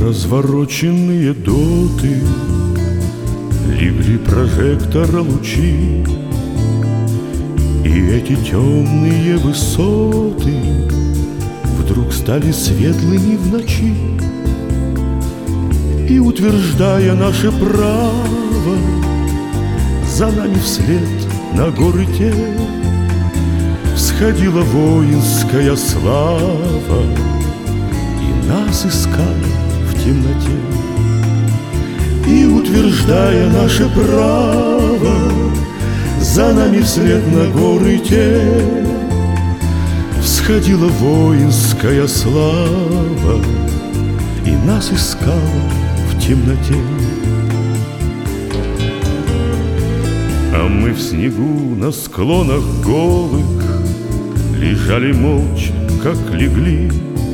развороченные доты легли прожектора лучи, и эти темные высоты вдруг стали светлыми в ночи. И, утверждая наше право, за нами вслед на горы те всходила воинская слава и нас искала в темноте. И, утверждая наше право, за нами вслед на горы те всходила воинская слава и нас искала в темноте. А мы в снегу на склонах голых лежали молча, как легли,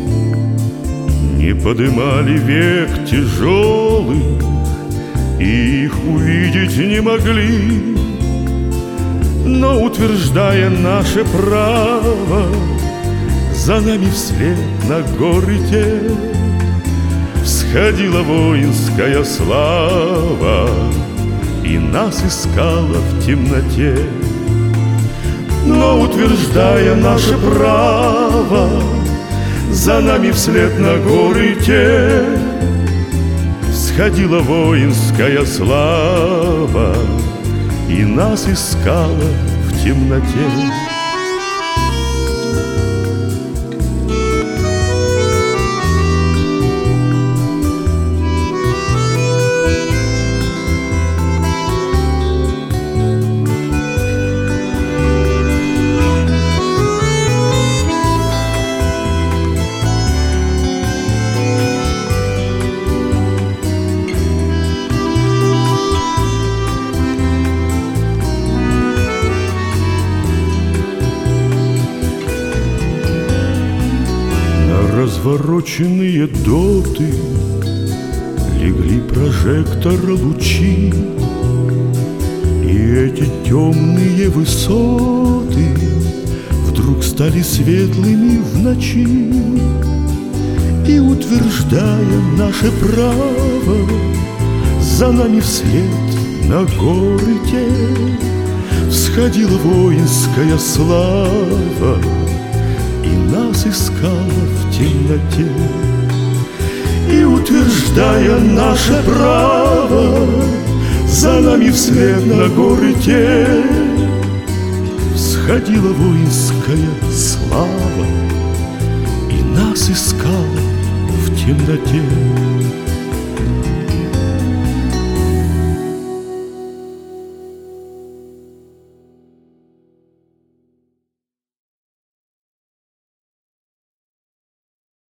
не подымали век тяжелых, и их увидеть не могли. Но, утверждая наше право, за нами вслед на горы те всходила воинская слава и нас искала в темноте. Но, утверждая наше право, за нами вслед на горы те всходила воинская слава и нас искала в темноте. Развороченные доты легли прожектора лучи, и эти темные высоты вдруг стали светлыми в ночи. И, утверждая наше право, за нами вслед на горы те всходила воинская слава и нас искала в темноте. И, утверждая наше право, за нами вслед на горы те всходила воинская слава и нас искала в темноте.